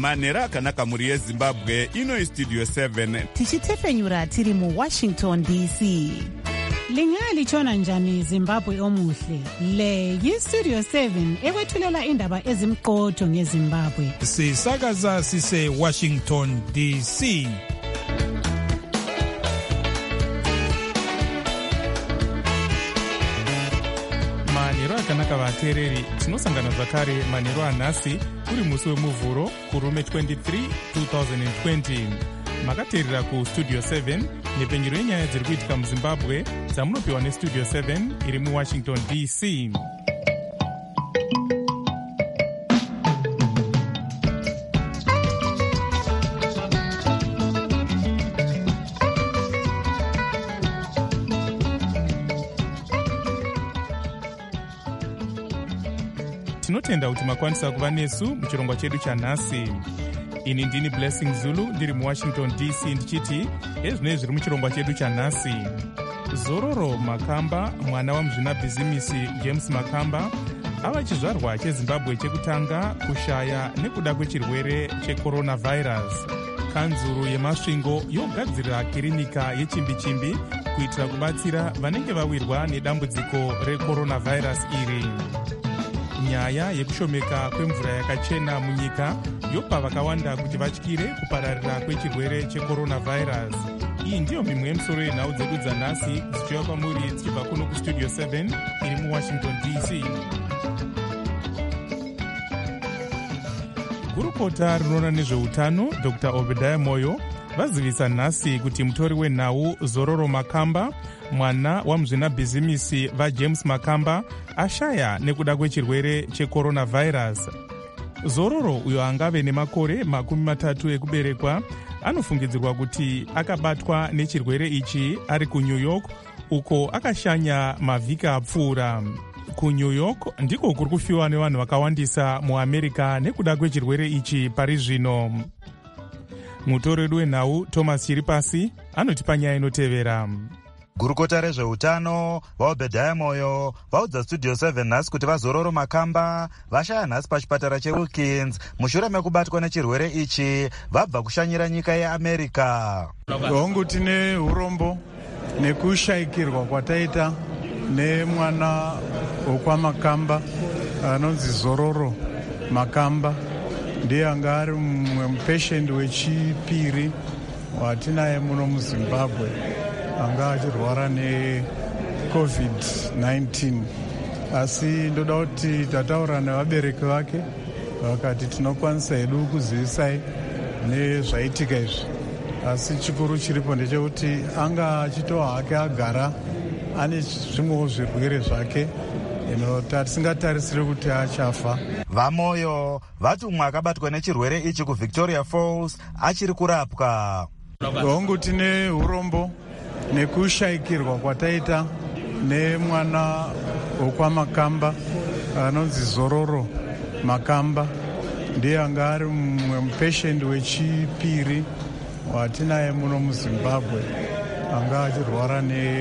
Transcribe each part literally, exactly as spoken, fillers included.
manhero akanaka mhuri yezimbabwe. Ino Studio seven tichitefenyura tiri muWashington D C. Lingalitshona njani Zimbabwe omuhle? Le yiStudio seven ekwethulela indaba ezimqotho ngeZimbabwe. Sisakaza sise Washington D C. Manhero akanaka vateereri, tinosangana zvakare manhero anhasi uri musi wemuvhuro kurume twenty-three twenty twenty. Makateerera kuStudio seven nepenyero yenyaya dziri kuitika muZimbabwe dzamunopiwa neStudio seven iri muWashington D C. Tinotenda kuti makwanisa kuva nesu muchirongwa chedu chanhasi. Ini ndini Blessing Zulu ndiri muWashington D C ndichiti ezvinei zviri muchirongwa chedu chanhasi. Zororo Makamba, mwana wamuzvinabhizimisi James Makamba, ava chizvarwa cheZimbabwe chekutanga kushaya nekuda kwechirwere checoronavirus. Kanzuru yemasvingo yogadzirira kirinika yechimbi-chimbi kuitira kubatsira vanenge vawirwa nedambudziko recoronavirus iri. Nyaya yekushomeka kwemvura yakachena munyika yopa vakawanda kuti vatyire kupararira kwechirwere checoronavirus. Iyi ndiyo mimwe yemisoro yenhau dzedu dzanhasi dzichiuya kwamuri dzichibva kuno kuStudio seven iri muWashington D C. Gurukota rinoona nezveutano Doctor Obadiah Moyo vazivisa nhasi kuti mutori wenhau Zororo Makamba, mwana wamuzvinabhizimisi vaJames Makamba, ashaya nekuda kwechirwere checoronavirus. Zororo, uyo angave nemakore makumi matatu ekuberekwa, anofungidzirwa kuti akabatwa nechirwere ichi ari kuNew York, uko akashanya mavhiki apfuura. KuNew York ndiko kuri kufiwa nevanhu vakawandisa muAmerica nekuda kwechirwere ichi pari zvino. Mutori wedu wenhau Thomas Chiripasi anotipa nyaya inotevera. Gurukota rezveutano vaObadiah Moyo vaudza Studio seven nhasi kuti vaZororo Makamba vashaya nhasi pachipatara cheWilkins mushure mekubatwa nechirwere ichi vabva kushanyira nyika yeAmerica. Hongu tine urombo nekushayikirwa kwataita nemwana wokwaMakamba anonzi Zororo Makamba. Ndiye anga ari mumwe mupeshend wechipiri watinaye muno muZimbabwe anga achirwara necovid nineteen. Asi ndoda kuti tataura nevabereki vake vakati tinokwanisa hedu kuzivisai nezvaitika izvi. Asi chikuru chiripo ndechekuti anga achitowa hake agara ane zvimwewo zvirwere zvake tisingatarisiri kuti achafa. VaMoyo vati umwe akabatwa nechirwere ichi kuVictoria Falls achiri kurapwa. Hongu tine urombo nekushayikirwa kwataita nemwana wokwaMakamba anonzi Zororo Makamba. Ndiye anga ari mumwe mupeshend wechipiri watinaye muno muZimbabwe anga achirwara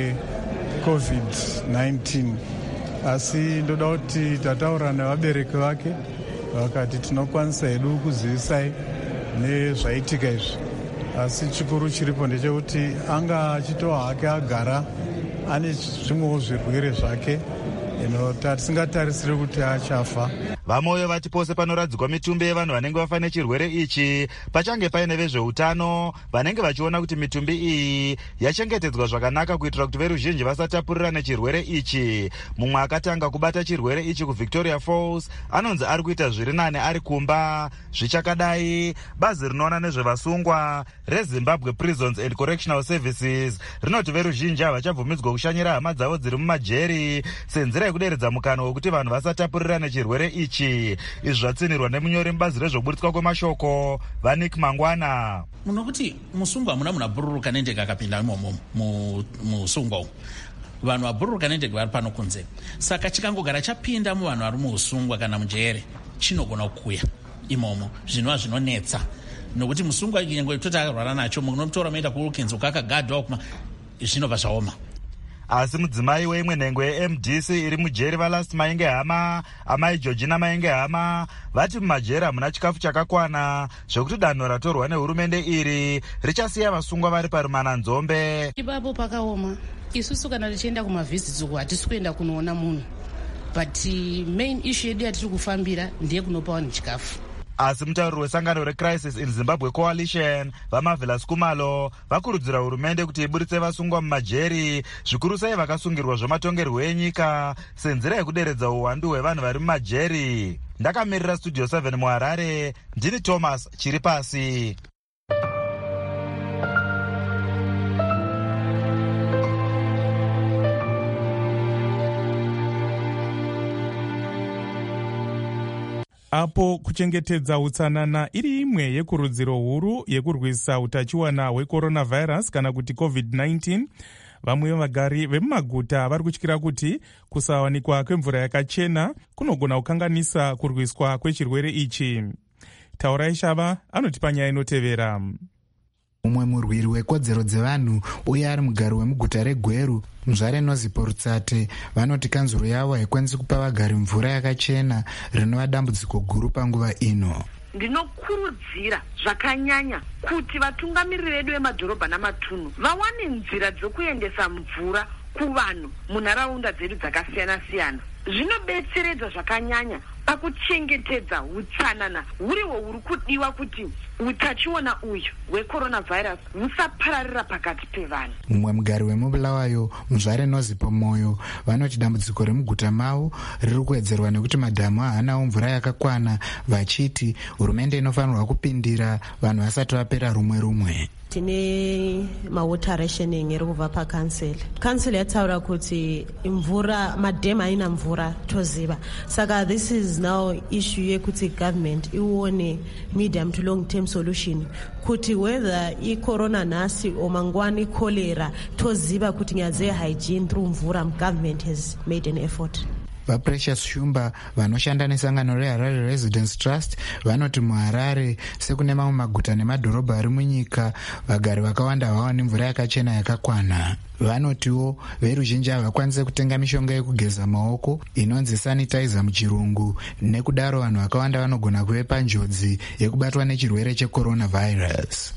necovid nineteen. Asi ndoda kuti tataura nevabereki vake vakati tinokwanisa hedu kuzivisai nezvaitika izvi. Asi chikuru chiripo ndechekuti anga achitowa hake agara ane zvimwewo zvirwere zvake tisingatarisiri kuti achafa. VaMoyo vati pose panoradzikwa mitumbi yevanhu vanenge vafa nechirwere ichi pachange paine vezveutano vanenge vachiona kuti mitumbi iyi yachengetedzwa zvakanaka kuitira kuti veruzhinji vasatapurira nechirwere ichi. Mumwe akatanga kubata chirwere ichi kuVictoria Falls anonzi ari kuita zviri nane ari kumba. Zvichakadai, bazi rinoona nezvevasungwa reZimbabwe Prisons and Correctional Services rinoti veruzhinji havachabvumidzwa kushanyira hama dzavo dziri mumajeri senzira yekuderedza mukana wekuti vanhu vasatapurira nechirwere ichi. Izvi zvatsinirwa nemunyori mubazi rezvoburitswa kwemashoko Vanik Mangwana. Munokuti musungwa muna muna bhururuka nendege akapinda imomo musungwa umu. Vanhu vabhururuka nendege vari pano kunze. Saka chikangogara chapinda muvanhu vari muusungwa kana mujere chinogona kukuya imomo zvinova zvinonetsa. Nokuti musungwa nyengo toti akarwara nacho munotora maenda kuWilkins ukakagadwa kuma zvinobva zvaoma. Asi mudzimai weimwe nhengo ye-M D C iri mujeri vaLast Mainge Hama, amai Georgina Mainge Hama, vati mumajeri hamuna chikafu chakakwana zvokuti danho ratorwa nehurumende iri richasiya vasungwa vari parumana nzombe. Ipapo pakaoma. Isusu kana tichienda kumavhizitsi uko hatisi kuenda kunoona munhu, but main issue yedu yatiri kufambira ndiye kunopa vanhu chikafu. Asi mutauri wesangano reCrisis in Zimbabwe Coalition vaMarvelous Kumalo vakurudzira hurumende kuti iburitse vasungwa mumajeri, zvikuru sei vakasungirwa zvematongerwo enyika senzira yekuderedza uwandu hwevanhu vari mumajeri. Ndakamirira Studio seven muHarare, ndini Thomas Chiripasi. Apo kuchengetedza utsanana iri imwe yekurudziro huru yekurwisa utachiwana hwecoronavirus kana kuti covid nineteen, vamwe vagari vemumaguta vari kutyira kuti kusawanikwa kwemvura yakachena kunogona kukanganisa kurwiswa kwechirwere ichi. Taurai Shava anotipa nyaya inotevera. Mumwe murwiri wekodzero dzevanhu uye ari mugari wemuguta reGweru, Mzvare Nozipo Rutsate, vanoti kanzuro yavo haikwanisi kupa vagari mvura yakachena rinova dambudziko guru panguva ino. Ndinokurudzira zvakanyanya kuti vatungamiriri vedu vemadhorobha namatunhu vawane nzira dzokuendesa mvura kuvanhu munharaunda dzedu dzakasiyana-siyana. Zvinobetseredza zvakanyanya pakuchengetedza utsanana huriwo huri kudiwa kuti utachiona uyu hwecoronavirus husapararira pakati pevanhu. Mumwe mugari wemubulawayo, Mzvare Nozipo Moyo, vanoti dambudziko remuguta mavo riri kuwedzerwa nekuti madhamu haanawo mvura yakakwana, vachiti hurumende inofanirwa kupindira vanhu vasati vapera rumwe rumwe. Tine mawater rationing iri kubva pakansel. Kansel yataura kuti mvura, madhema haina mvura toziva. Saka this is now issue yekuti government ione medium to long term solution kuti whether i-corona nhasi or mangwani cholera toziva kuti nyaya ze-hygiene through mvura, government has made an effort. VaPrecious Shumba vanoshanda nesangano reHarare Residence Trust vanoti muHarare sekune mamwe maguta nemadhorobha ari munyika vagari vakawanda havawani mvura yakachena yakakwana. Vanotiwo veruzhinji havakwanise kutenga mishonga yekugeza maoko inonzi sanitizer muchirungu, nekudaro vanhu vakawanda vanogona kuve panjodzi yekubatwa nechirwere checoronavirus.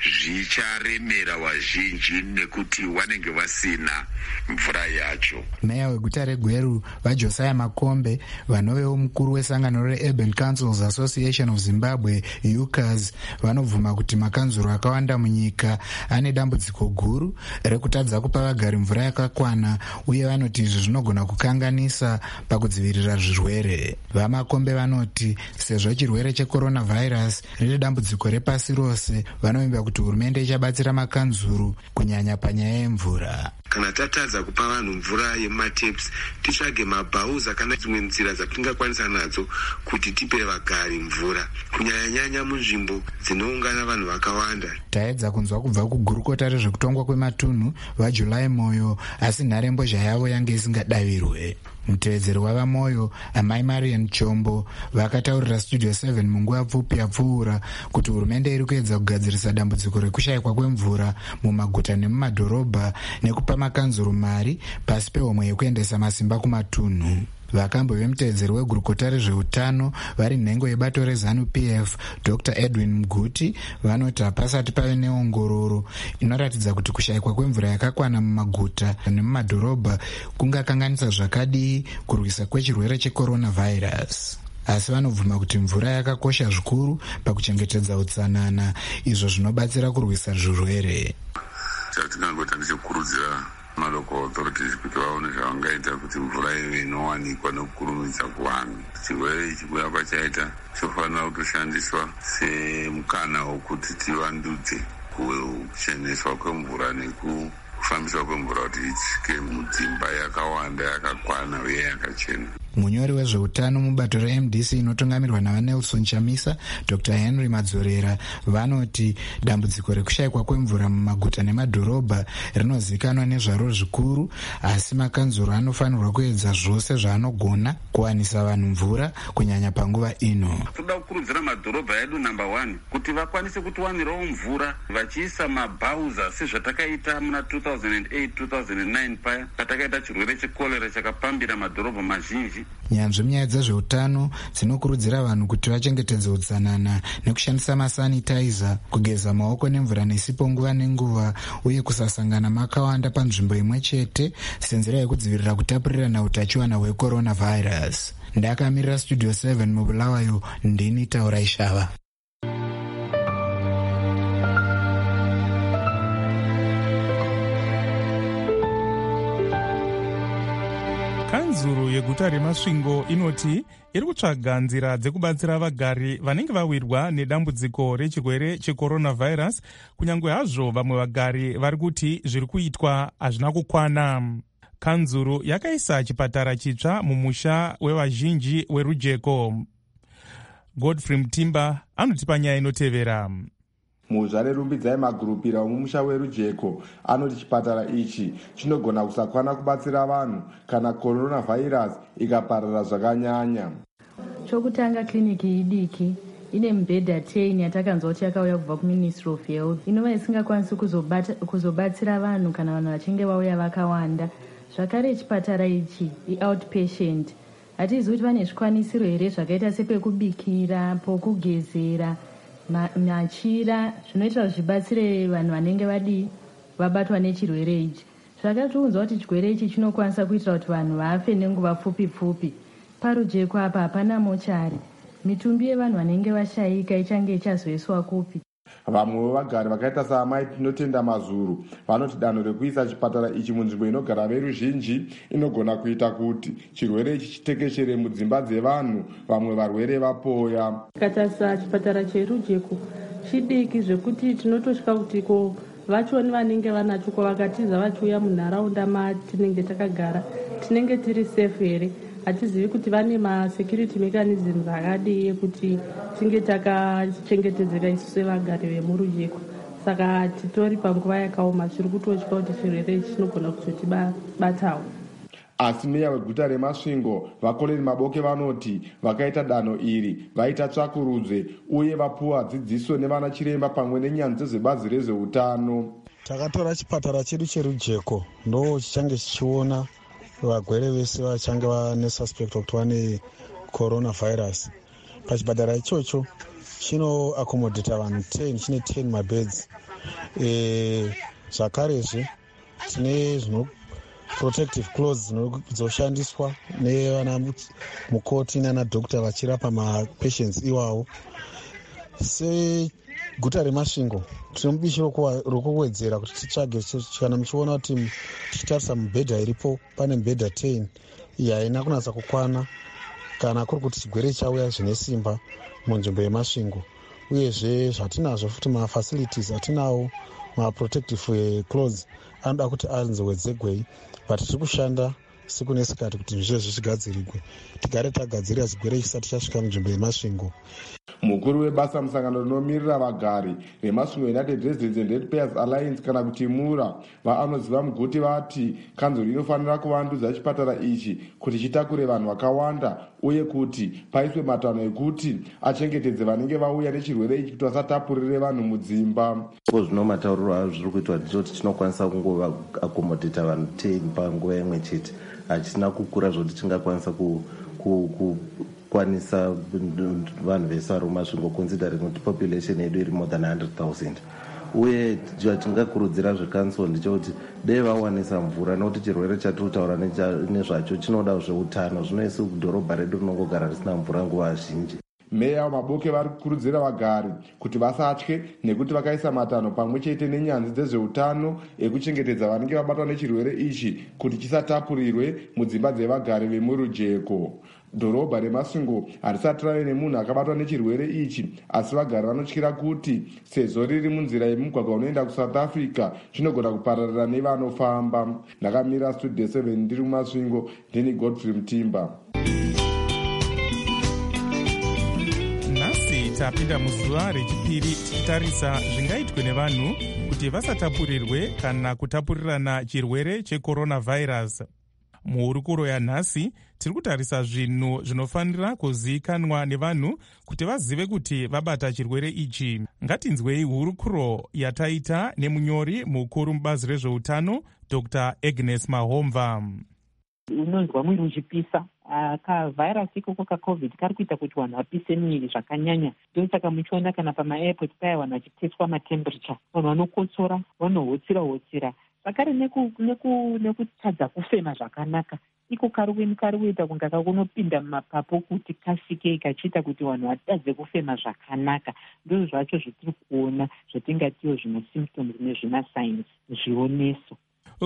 Zvicharemera vazhinji nekuti vanenge vasina mvura yacho. Meya weguta reGweru vaJosiah Makombe, vanovewo mukuru wesangano reUrban Councils Association of Zimbabwe U C A S, vanobvuma kuti makanzuro akawanda munyika ane dambudziko guru rekutadza kupa vagari mvura yakakwana, uye vanoti izvi zvinogona kukanganisa pakudzivirira zvirwere. VaMakombe vanoti sezvo chirwere checoronavirus riri dambudziko repasi rose, vanovimba kuti hurumende ichabatsira makanzuru kunyanya panyaya yemvura. Kana tatadza kupa vanhu mvura yemumataps, titsvage mabhauza kana dzimwe nzira dzatingakwanisa nadzo kuti tipe vagari mvura, kunyanya-nyanya munzvimbo dzinoungana vanhu vakawanda. Taedza kunzwa kubva kugurukota rezvekutongwa kwematunhu vaJulai Moyo, asi nharembozha yavo yange isingadavirwe. Mutevedzeri wavaMoyo, amai Marian Chombo, vakataurira Studio seven munguva pfupi yapfuura kuti hurumende iri kuedza kugadzirisa dambudziko rekushayikwa kwemvura mumaguta nemumadhorobha nekupa makanzuro mari pasi pehomwe yekuendesa masimba kumatunhu. Vakambo vemutevedzeri wegurukota rezveutano vari nhengo yebato reZANU P F, Doctor Edwin Mguti, vanoti hapasati pave neongororo inoratidza kuti kushayikwa kwemvura yakakwana mumaguta nemumadhorobha kungakanganisa zvakadii kurwisa kwechirwere checoronavirus. Asi vanobvuma kuti mvura yakakosha zvikuru pakuchengetedza utsanana, izvo zvinobatsira kurwisa zvirwere. Chatingangoita ndechekukurudzira malocal authorities kuti vaone zvavangaita kuti mvura ive inowanikwa nekukurumidza kuvanhu. Chirwere ichi kuya pachaita chofanira kutoshandiswa semukana wokuti tivandudze kucheneswa kwemvura nekufambiswa kwemvura kuti isvike mudzimba yakawanda yakakwana uye yakachena. Munyori wezveutano mubato re-M D C inotungamirwa navanelson Chamisa, Doctor Henry Madzorera, vanoti dambudziko rekushayikwa kwemvura mumaguta nemadhorobha rinozivikanwa nezvaro zvikuru, asi makanzuro anofanirwa kuedza zvose zvaanogona kuwanisa vanhu mvura kunyanya panguva ino. Toda kukurudzira madhorobha edu number one kuti vakwanise kutiwanirawo mvura vachiisa mabhauza sezvatakaita muna two thousand eight two thousand nine paya patakaita chirwere chekorera chakapambira madhorobha mazhinji. Nyanzvi munyaya dzezveutano dzinokurudzira vanhu kuti vachengetedze utsanana nekushandisa masanitizer, kugeza maoko nemvura nesipo nguva nenguva, uye kusasangana makawanda panzvimbo imwe chete senzira yekudzivirira kutapurirana utachiwana hwecoronavirus. Ndakamirira Studio seven mubulawayo, ndini Taura Ishava. Kanzuro yeguta reMasvingo inoti iri kutsvaga nzira dzekubatsira vagari vanenge vawirwa nedambudziko rechirwere checoronavirus, kunyange hazvo vamwe vagari vari kuti zviri kuitwa hazvina kukwana. Kanzuro yakaisa chipatara chitsva mumusha wevazhinji weRujeko. Godfrey Mtimba anotipa nyaya inotevera. Muzvare rumbidzai magurupira mumusha weRujeko anoti chipatara ichi chinogona kusakwana kubatsira vanhu kana coronavirus ikaparara zvakanyanya. Chokutanga, kliniki idiki ine mibhedha ten yatakanzwa kuti yakauya kubva kuMinistry of Health, inova isingakwanisi kuzobatsira vanhu kana vanhu vachinge vauya vakawanda. Zvakare chipatara ichi i-outpatient, hatizivi kuti vane zvikwanisiro here zvakaita sepekubikira, pokugezera, machira, zvinoita zvibatsire vanhu vanenge vadi vabatwa nechirwere ichi. Zvakatiudza kuti chirwere ichi chinokwanisa kuitira kuti vanhu vafe nenguva pfupi pfupi. Parujeko apa hapana mochari. Mitumbi yevanhu vanenge vashayika ichange ichazoiswa kupi? Vamwe vagari vakaita saamai Tinotenda Mazuru vanoti danho rekuisa chipatara ichi munzvimbo inogara veruzhinji inogona kuita kuti chirwere ichi chitekeshere mudzimba dzevanhu, vamwe varwere vapoya. Katasa chipatara cheRujeko chidiki zvekuti tinotosvika kuti ko vachoni vanenge vanacho kwavakatiza vachiuya munharaunda matinenge takagara tinenge tiri safe here. Hatizivi kuti vane masecurity mechanisms akadii kuti tinge takachengetedzeka isu sevagari vemurujeko. Saka titori panguva yakaoma, zviri kutotya kuti chirwere chinogona kuzotibatawo. Asi meya weguta reMasvingo Vakoleni Maboke vanoti vakaita danho iri vaita tsvakurudzo uye vapuwa dzidziso nevana chiremba pamwe nenyanzvi dzezvebazi rezveutano. Takatora chipatara chedu cheRujeko ndo chichange chichiona vagwere vese vachange vane suspect kuti vane coronavirus. Pachipatara ichocho chino accommodata vanhu ten, chine ten mabeds. E, zvakarezve tine zvino protective clothes dzinoshandiswa nevana mukoti nana doctor vachirapa mapatients iwawo. Seguta reMasvingo tine mubishi rokuwedzera kuti titsvage kana muchiona kuti tichitarisa mibhedha iripo pane mibhedha ten iyi haina kunatsa kukwana kana kuri kuti chigwere chauya zvine simba munzvimbo yeMasvingo. Uyezve zvatinazvo futi mafacilities atinawo maprotective clothes anoda kuti anzowedzegwei, but tiri kushanda siku nesikati kuti zvizvo zvichigadzirigwe tigare tagadzirira chigwere chisati chasvika munzvimbo yeMasvingo. Mukuru webasa musangano rinomirira vagari veMasvingo United Residents and Ratepayers Alliance kana kuti MURA vaanoziva muguti vati kanzuro inofanira kuvandudza chipatara ichi kuti chitakure vanhu vakawanda uye kuti paiswe matanho ekuti achengetedze vanenge vauya nechirwere ichi kuti vasatapurire vanhu mudzimba. Zvino matauriro azvo zviri kuitwa ndizvoti tinokwanisa kungova accommodata vanhu ten panguva imwe chete, hachisina kukura zvoti tingakwanisa ku, ku, ku kwanisa vanhu vese vari muMasvingo considering kuti population yedu iri more than one hundred thousand. Uye tingakurudzira zvekansel ndechekuti dei vawanisa mvura nokuti chirwere chatiri kutaura nezvacho chinoda zveutano. Zvino isu kudhorobha redu rinongogara risina mvura nguva zhinji. Meya waMaboke vari kukurudzira vagari kuti vasatye nekuti vakaisa matanho pamwe chete nenyanzvi dzezveutano ekuchengetedza vanenge vabatwa nechirwere ichi kuti chisatapurirwe mudzimba dzevagari vemurujeko. dhorobha remasvingo harisati rave nemunhu akabatwa nechirwere ichi, asi vagari vanotyira kuti sezvo riri munzira yemugwagwa unoenda kusouth africa zvinogona kupararira nevanofamba. Ndakamira studio seven ndiri mumasvingo, ndini Godfrey Mutimba. Nhasi tapinda muzuva rechipiri tichitarisa zvingaitwe nevanhu kuti vasatapurirwe kana kutapurirana chirwere checoronavirus. Muhurukuro yanhasi tiri kutarisa zvinhu zvinofanira kuzivikanwa nevanhu kuti vazive kuti vabata chirwere ichi. Ngatinzwei hurukuro yataita nemunyori mukuru mubazi rezveutano Dr Agnes Mahomva. Unonzwa mwiri uchipisa, kavhairasi ikoko kacovid kari kuita kuti vanhu vapise miviri zvakanyanya. Ndosaka muchiona kana pama-airport paya vanhu vachiteswa matemperature, vanhu vanokotsora, vanohotsira hotsira, zvakare nekutadza kufema zvakanaka. Iko kari kuita kunge kakunopinda mumapapu kuti kasike kachiita kuti vanhu vatadze kufema zvakanaka. Ndizvo zvacho zvetiri kuona zvatingatiwo zvima symptoms nezvima signs, zvioneso.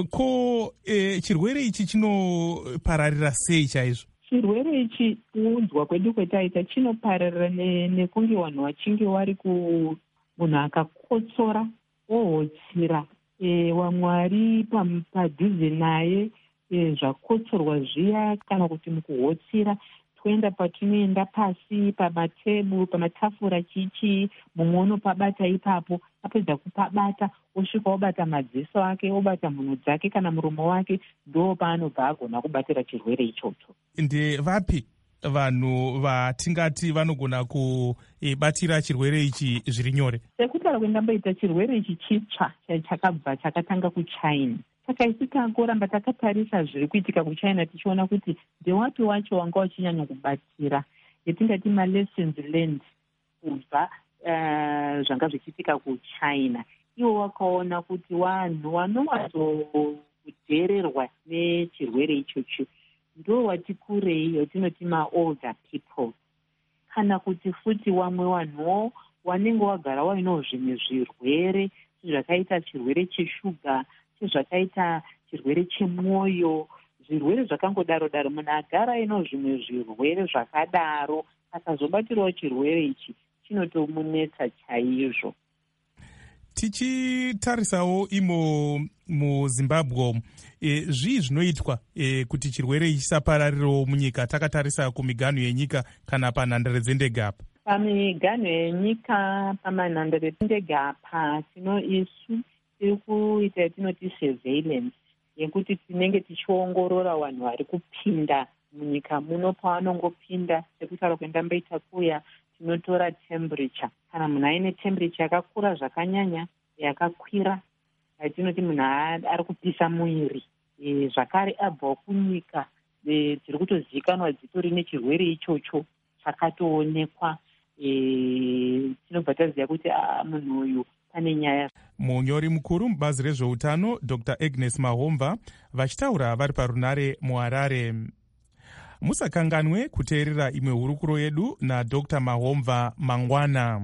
Ko e, chirwere ichi chinopararira sei chaizvo? Chirwere ichi kuunzwa kwedu kwetaita chinopararira nekunge vanhu vachinge vari ku munhu akakotsora ohotsira, e, vamwe vari padhuze naye, e, zvakotsorwa zviya, kana kuti mukuhotsira toenda patinoenda pasi pamateburu pamatafura chichi, mumwe unopabata ipapo, apedza kupabata osvika obata madziso ake, obata mhuno dzake kana muromo wake, ndo paanobva agona kubatira chirwere ichocho. Ndevapi vanhu vatingati vanogona kubatira chirwere ichi zviri nyore? Sekutaura kwendamboita chirwere ichi chitsva chakabva chakatanga kuChina. Saka isi tangoramba takatarisa zviri kuitika kuChina tichiona kuti ndewapi wacho wanga wachinyanya kubatira, yetingati malessons learned kubva uh, zvanga zvichiitika kuChina. Ivo wakaona kuti vanhu vanowadzodhererwa nechirwere ichocho ndo wati kurei, yatinoti maolder people, kana kuti futi vamwe vanhuwo wanenge wagara wainawo zvimwe zvirwere zvakaita chirwere cheshuga, zvakaita chirwere chemwoyo, zvirwere zvakangodaro daro. Munhu agara ainawo zvimwe zvirwere zvakadaro, akazobatirawo chirwere ichi chinotomunetsa chaizvo. Tichitarisawo imo muZimbabwe, e, zvii zvinoitwa e, kuti chirwere ichi chisapararirawo munyika? Takatarisa kumiganho yenyika kana panhandare dzendege apa. Pamiganho yenyika, pamanhandare dzendege apa, tino isu tiri kuita yatinoti surveillance, yekuti tinenge tichiongorora vanhu vari kupinda munyika muno. Pavanongopinda, sekutaura kwendamboita kuya, tinotora temperature. Kana munhu aine temperature yakakura zvakanyanya, yakakwira, yatinoti munhu ari kupisa mwiri, e, zvakare abva kunyika e, dziri kutozivikanwa dzitori nechirwere ichocho chakatoonekwa, e, tinobva taziva kuti munhu uyu pane nyaya. Munyori mukuru mubazi rezveutano Dr Agnes Mahomva vachitaura vari parunare muHarare. Musakanganwe kuteerera imwe hurukuro yedu naDr Mahomva mangwana.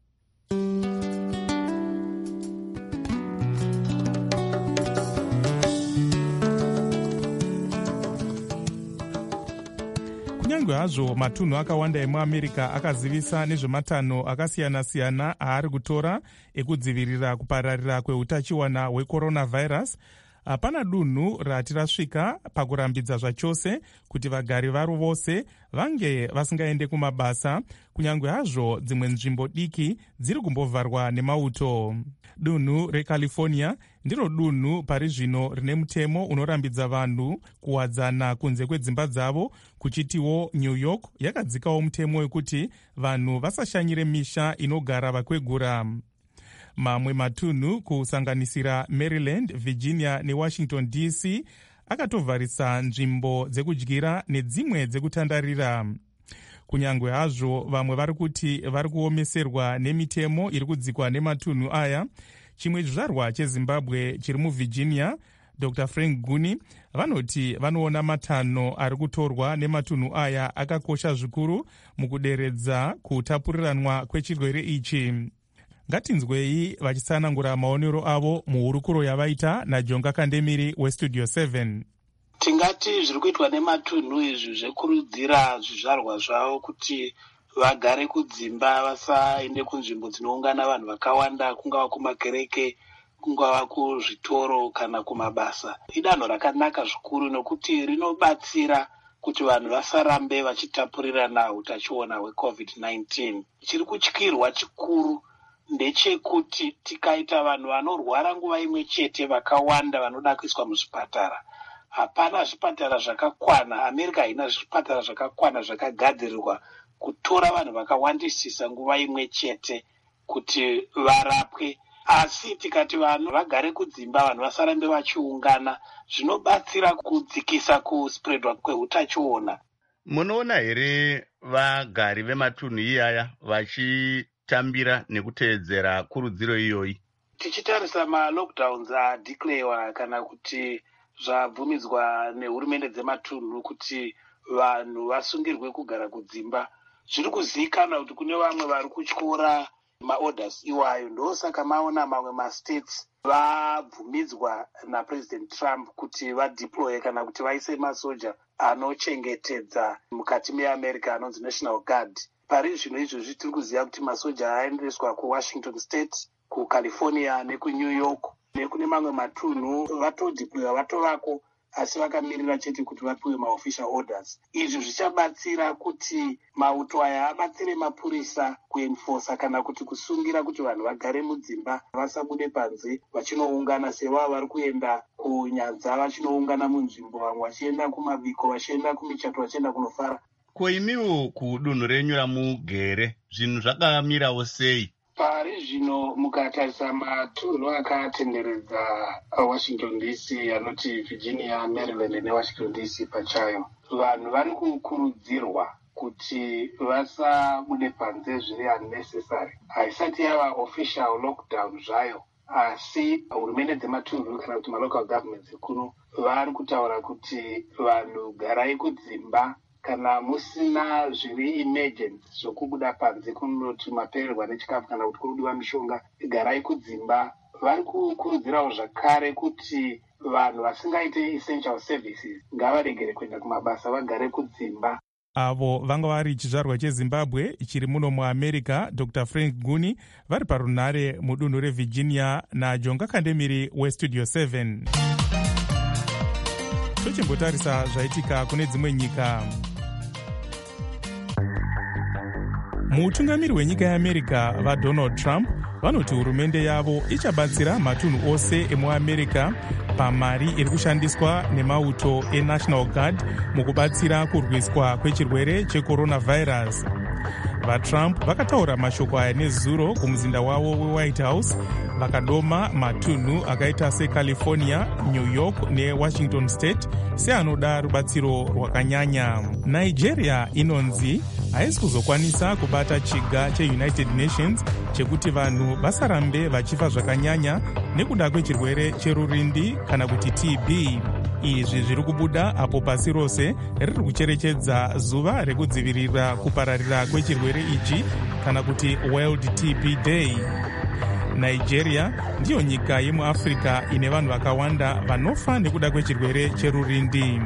Kunyange hazvo matunhu akawanda emuAmerica akazivisa nezvematanho akasiyana-siyana aari kutora ekudzivirira kupararira kweutachiwana hwecoronavirus, hapana dunhu rati rasvika pakurambidza zvachose kuti vagari varo vose vange vasingaende kumabasa, kunyange hazvo dzimwe nzvimbo diki dziri kumbovharwa nemauto. Dunhu reCalifornia ndiro dunhu pari zvino rine mutemo unorambidza vanhu kuwadzana kunze kwedzimba dzavo, kuchitiwo New York yakadzikawo mutemo wekuti vanhu vasashanyire misha inogara vakwegura. Mamwe matunhu kusanganisira Maryland, Virginia neWashington D C akatovharisa nzvimbo dzekudyira nedzimwe dzekutandarira. Kunyange hazvo vamwe vari kuti vari kuomeserwa nemitemo iri kudzikwa nematunhu aya, chimwe chizvarwa cheZimbabwe chiri muVirginia, Dr Frank Guni, vanoti vanoona matanho ari kutorwa nematunhu aya akakosha zvikuru mukuderedza kutapuriranwa kwechirwere ichi. Ngatinzwei vachitsanangura maonero avo muhurukuro yavaita naJonga Kandemiri weStudio seven. tingati zviri kuitwa nematunhu izvi zvekurudzira zvizvarwa zvavo kuti vagare kudzimba vasaende kunzvimbo dzinoungana vanhu vakawanda, kungava kumakereke, kungava kuzvitoro kana kumabasa, idanho rakanaka zvikuru nokuti rinobatsira kuti vanhu vasarambe vachitapurirana utachiona hwecovid nineteen. Chiri kutyirwa chikuru ndechekuti tikaita vanhu vanorwara nguva imwe chete vakawanda vanoda kuiswa muzvipatara, hapana zvipatara zvakakwana. America haina zvipatara zvakakwana zvakagadzirirwa kutora vanhu vakawandisisa nguva imwe chete kuti varapwe. Asi tikati vanhu vagare kudzimba, vanhu vasarambe vachiungana, zvinobatsira kudzikisa kuspreadwa kweutachiona. Munoona here vagari vematunhu iyaya vachitambira nekuteedzera kurudziro iyoyi? Tichitarisa ma-lockdowns adeclarewa kana kuti zvabvumidzwa nehurumende dzematunhu kuti vanhu vasungirwe kugara kudzimba, zviri kuzivikanwa kuti kune vamwe vari kutyora maorders iwayo. Ndosaka maona mamwe mastates vabvumidzwa napresident Trump kuti vadeploye kana kuti vaise masoja anochengetedza mukati meAmerica anonzi National Guard. Pari zvino izvozvi tiri kuziva kuti masoja aendeswa kuWashington State, kuCalifornia nekuNew York nekune mamwe matunhu vatodeploya vatovako, asi vakamirira chete kuti vapiwe maofficial orders. Izvi zvichabatsira kuti mauto aya abatsire mapurisa kuenforsa kana kuti kusungira kuti vanhu vagare mudzimba vasabude panze vachinoungana sevavo vari kuenda kunyanza vachinoungana munzvimbo, vamwe vachienda kumabiko, vachienda kumichato, vachienda kunofara. Ko imiwo kudunhu renyu ramugere zvinhu zvakamirawo sei? Pari zvino mukatarisa matunhu akatenderedza Washington D C anoti Virginia, Maryland neWashington D C pachayo, vanhu vari kukurudzirwa kuti vasabude panze zviri unnecessary. Haisati yava official lockdown zvayo, asi hurumende dzematunhu kana kuti malocal governments zikuru vari kutaura kuti vanhu garai kudzimba, kana musina zviri emergent zvokubuda panze kunoti mapererwa nechikafu kana kuti kurudiwa mishonga, garai kudzimba. Vari kukurudzirawo zvakare kuti vanhu vasingaite essential services ngavaregere kuenda kumabasa, vagare kudzimba. Avo vanga vari chizvarwa cheZimbabwe chiri muno muAmerica, Doctor Frank Guni, vari parunhare mudunhu reVirginia, naJonga Kandemiri weStudio seven. Tochimbotarisa zvaitika kune dzimwe nyika. Mutungamiri wenyika yeAmerica vaDonald Trump vanoti hurumende yavo ichabatsira matunhu ose emuAmerica pamari iri kushandiswa nemauto eNational Guard mukubatsira kurwiswa kwechirwere checoronavirus. VaTrump vakataura mashoko aya nezuro kumuzinda wavo weWhite House, vakadoma matunhu akaita seCalifornia, New York neWashington State seanoda rubatsiro rwakanyanya. Nigeria inonzi haisi kuzokwanisa kubata chiga cheUnited Nations chekuti vanhu vasarambe vachifa zvakanyanya nekuda kwechirwere cherurindi kana kuti T B. Izvi zviri kubuda apo pasi rose riri kucherechedza zuva rekudzivirira kupararira kwechirwere ichi kana kuti World T B Day. Nigeria ndiyo nyika yemuAfrica ine vanhu vakawanda vanofa nekuda kwechirwere cherurindi.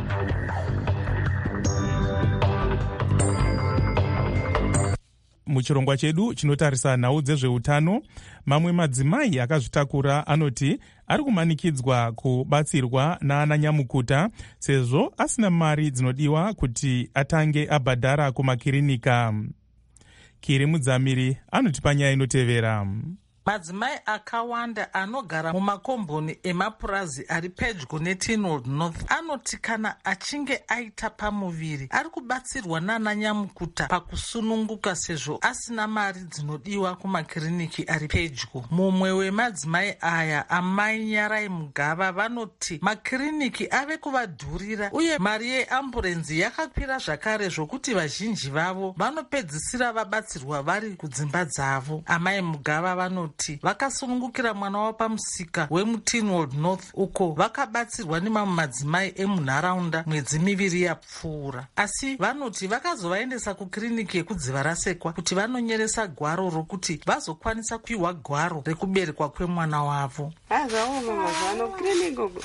Muchirongwa chedu chinotarisa nhau dzezveutano, mamwe madzimai akazvitakura anoti ari kumanikidzwa kubatsirwa naana nyamukuta sezvo asina mari dzinodiwa kuti atange abhadhara kumakirinika. Kiri Mudzamiri anoti panyaya inotevera. Madzimai akawanda anogara mumakomboni emapurazi ari pedyo neTinold North anoti kana achinge aita pamuviri ari kubatsirwa nana nyamukuta pakusununguka sezvo asina mari dzinodiwa kumakiriniki ari pedyo. Mumwe wemadzimai aya, amai Nyarai Mugava, vanoti makiriniki ave kuvadhurira uye mari yeamburenzi yakakwira zvakare zvokuti vazhinji vavo vanopedzisira vabatsirwa vari kudzimba dzavo. Amai Mugava vanoti vakasunungukira mwana wavo pamusika wemuTinold North uko vakabatsirwa nemamwe madzimai emunharaunda mwedzi miviri yapfuura, asi vanoti vakazovaendesa kukiriniki yekudziva rasekwa kuti vanonyeresa gwaro rokuti vazokwanisa kupiwa gwaro rekuberekwa kwemwana wavo.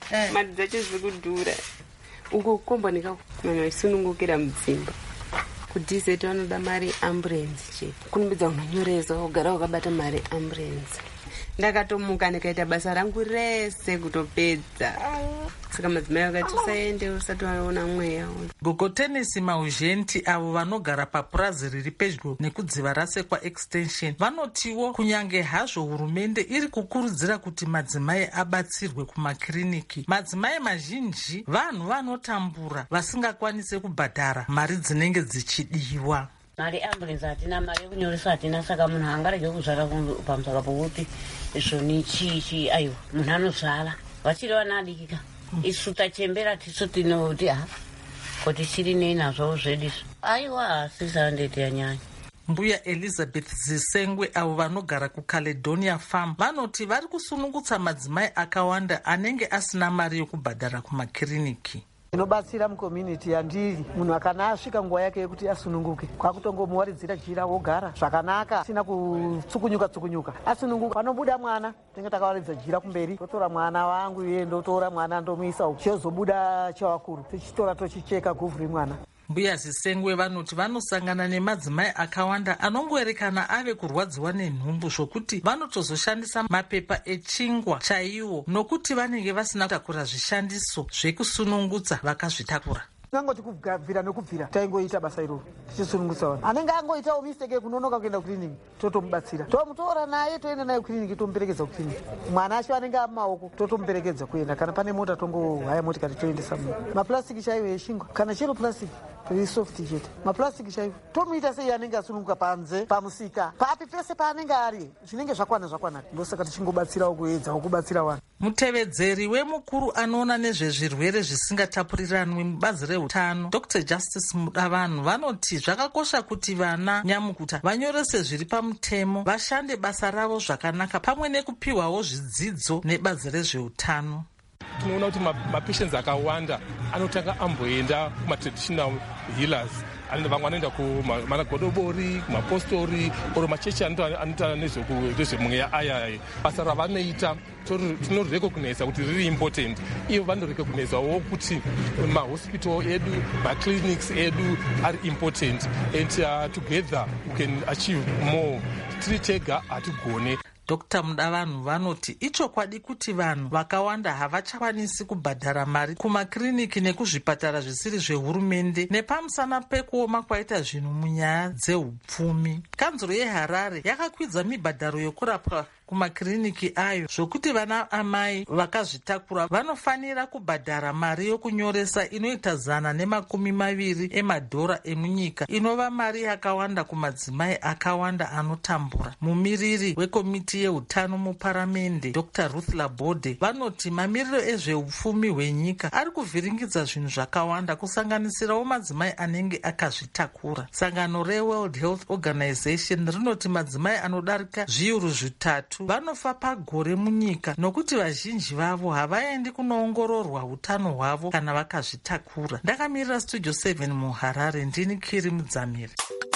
eh. Mari dzacho ziri kudhura uko kukombonika vanhu vachisunungukira mudzimba kudhizeti vanoda mari amburenzi chete kunumbidza unonyoresa kugara wakabata mari amburenzi. Ndakatomuka ndikaita basa rangu rese kutopedza saka madzimai vakati usaende usati waona mweya. Gogotenesi Mauzhenti avo vanogara papurazi riri pedyo nekudziva rasekwa extension vanotiwo kunyange hazvo hurumende iri kukurudzira kuti madzimai abatsirwe kumakiriniki, madzimai mazhinji vanhu vanotambura vasingakwanise kubhadhara mari dzinenge dzichidiwa. Mari ambulensi hatina, mari yekunyoresa hatina, saka munhu angarege kuzvara pamusaka pokuti zvoni chichi aiwa munhu anozvara vachiri vana adikika isu tachembera tisu tinoti ha kuti chiri nei nazvo zvedu izvo aiwa hasi sandeti yanyanya. Mbuya Elizabeth Zisengwe avo vanogara kuCaledonia Farm vanoti vari kusunungutsa madzimai akawanda anenge asina mari yokubhadhara kumakiriniki. Inobatsira mucommunity yandiri munhu akana asvika nguva yake yekuti asununguke kwakutongomuwaridzira jira wogara zvakanaka sina kutsukunyuka tsukunyuka asununguka panobuda mwana tinenge takawaridza jira kumberi totora mwana wangu iye ndotora mwana ndomuisa uku chozobuda chawakuru tichitora tochicheka guvhu remwana. Mbuya Zisengwe vanoti vanosangana nemadzimai akawanda anongoerekana ave kurwadziwa nenhumbu zvokuti vanotozoshandisa mapepa echingwa chaiwo nokuti vanenge vasina kutakura zvishandiso zvekusunungutsa vakazvitakura. Ngangoti kubvira nekubvira taingoita basa iroro tichisunungutsa vanhu anenge angoitawo mistake kunonoka kuenda kukiriniki totomubatsira tomutora naye toenda naye kukiriniki tomuperekedza kukiriniki mwana acho anenge amaoko totomuperekedza kuenda kana pane mota tongohaya motikari toendesa munhu. Mapurasitiki chaiwo eshingwa kana chero purasitiki riri soft chete mapurasitiki chaiwo tomuita sei anenge asununguka panze pamusika papi pese paanenge ari zvinenge zvakwana zvakwana ndosaka tichingobatsirawo kuedzawo kubatsira vanhu. Mutevedzeri wemukuru anoona nezvezvirwere zvisingatapuriranwi mubazi reutano Doctor Justice Mudavanhu vanoti zvakakosha kuti vana nyamukuta vanyorese zviri pamutemo vashande basa ravo zvakanaka pamwe nekupiwawo zvidzidzo nebazi rezveutano. Tinoona kuti mapatients akawanda anotanga amboenda kumatraditional healers vamwe vanoenda kumanagodobori kumapostori oro machechi anoita nezvemweya aya basa ravanoita tinorecognisa kuti riri important. Ivo vanorecognisawo kuti mahospital edu maclinics edu are important and uh, together we can achieve more. Tiri tega hatigone. Doctor Mudavanhu vanoti ichokwadi kuti vanhu vakawanda havachakwanisi kubhadhara mari kumakiriniki nekuzvipatara zvisiri zvehurumende nepamusana pekuoma kwaita zvinhu munyaya dzeupfumi. Kanzuro yeHarare yakakwidza mibhadharo yokurapwa kumakiriniki ayo zvokuti vana amai vakazvitakura vanofanira kubhadhara mari yokunyoresa inoita zana nemakumi maviri emadhora emunyika inova mari yakawanda kumadzimai akawanda anotambura. Mumiriri wekomiti yeutano muparamende Doctor Ruth Labode vanoti mamiriro ezveupfumi hwenyika ari kuvhiringidza zvinhu zvakawanda kusanganisirawo madzimai anenge akazvitakura. Sangano reWorld Health Organization rinoti madzimai anodarika zviuru zvitatu vanofa pagore munyika nokuti vazhinji vavo havaendi kunoongororwa utano hwavo kana vakazvitakura. Ndakamirira Studio seven muHarare ndini Kiri Mudzamiri.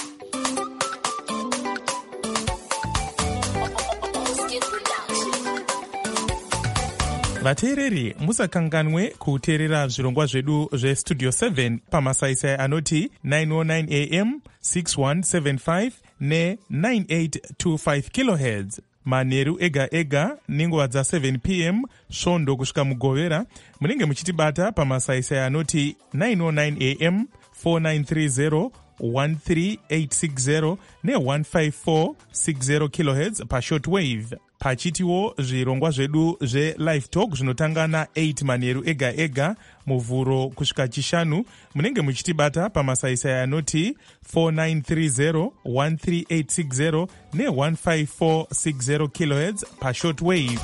vateereri musakanganwe kuteerera zvirongwa zvedu zvestudio seven pamasaisai anoti nine oh nine a m six one seven five ne nine eight two five kilohertz manheru ega ega nenguva dza seven p m svondo kusvika mugovera. Munenge muchitibata pamasaisai anoti nine oh nine a m four nine three zero one three eight six zero ne one five four six zero kilohertz pashortwave. Pachitiwo zvirongwa zvedu zve-live talk zvinotanga na-eight manheru ega ega muvhuro kusvika chishanu. Munenge muchitibata pamasaisai anoti four nine three zero one three eight six zero ne one five four six zero kilohertz pashortwave.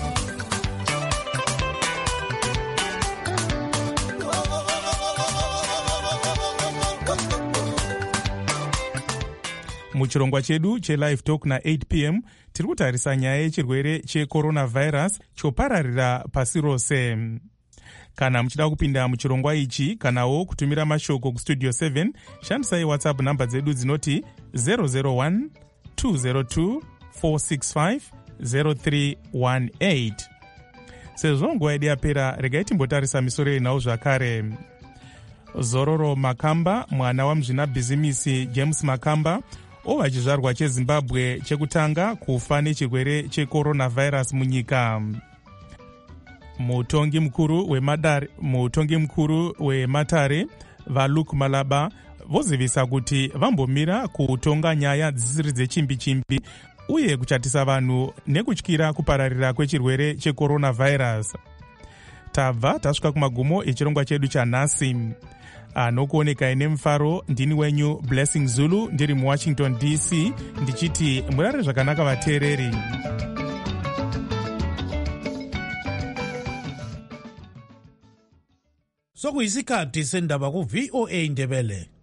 Muchirongwa chedu che-live talk na-eight p m tiri kutarisa nyaya yechirwere checoronavirus chopararira pasi rose. Kana muchida kupinda muchirongwa ichi kanawo kutumira mashoko kustudio seven shandisai whatsapp namba dzedu dzinoti zero zero one two zero two four six five zero three one eight. sezvo nguva yedu yapera, regai timbotarisa misoro yenhau zvakare. Zororo Makamba, mwana wamuzvinabhizimisi James Makamba, ova chizvarwa cheZimbabwe chekutanga kufa nechirwere checoronavirus munyika. Mutongi mukuru wemadare mutongi mukuru wematare vaLuke Malaba vozivisa kuti vambomira kutonga nyaya dzisiri dzechimbi chimbi uye kuchatisa vanhu nekutyira kupararira kwechirwere checoronavirus. Tabva tasvika kumagumo echirongwa chedu chanhasi. Anokuonekai nemufaro ndini wenyu Blessing Zulu, ndiri muWashington D C, ndichiti murare zvakanaka vateereri. Sokuyisikhathi sendaba ku V O A Ndebele.